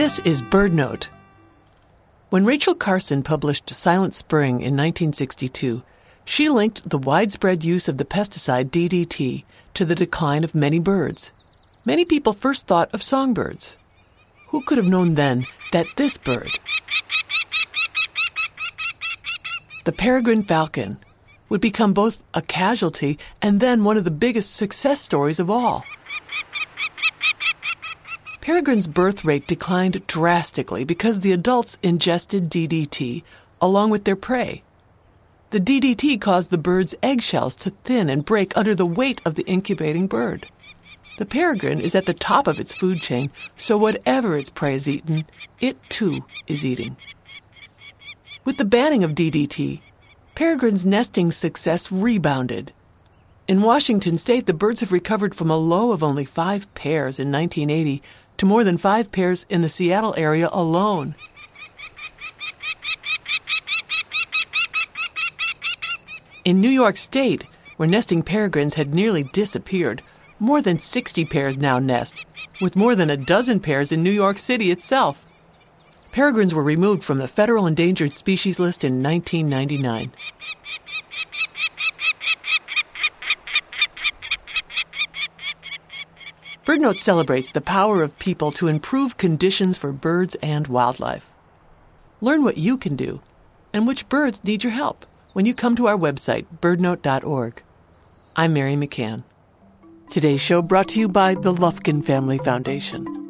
This is BirdNote. When Rachel Carson published Silent Spring in 1962, she linked the widespread use of the pesticide DDT to the decline of many birds. Many people first thought of songbirds. Who could have known then that this bird, the peregrine falcon, would become both a casualty and then one of the biggest success stories of all? Peregrine's birth rate declined drastically because the adults ingested DDT along with their prey. The DDT caused the bird's eggshells to thin and break under the weight of the incubating bird. The peregrine is at the top of its food chain, so whatever its prey is eaten, it too is eating. With the banning of DDT, peregrine's nesting success rebounded. In Washington state, the birds have recovered from a low of only 5 pairs in 1980 to more than 5 pairs in the Seattle area alone. In New York State, where nesting peregrines had nearly disappeared, more than 60 pairs now nest, with more than a dozen pairs in New York City itself. Peregrines were removed from the Federal Endangered Species List in 1999. BirdNote celebrates the power of people to improve conditions for birds and wildlife. Learn what you can do and which birds need your help when you come to our website, birdnote.org. I'm Mary McCann. Today's show brought to you by the Lufkin Family Foundation.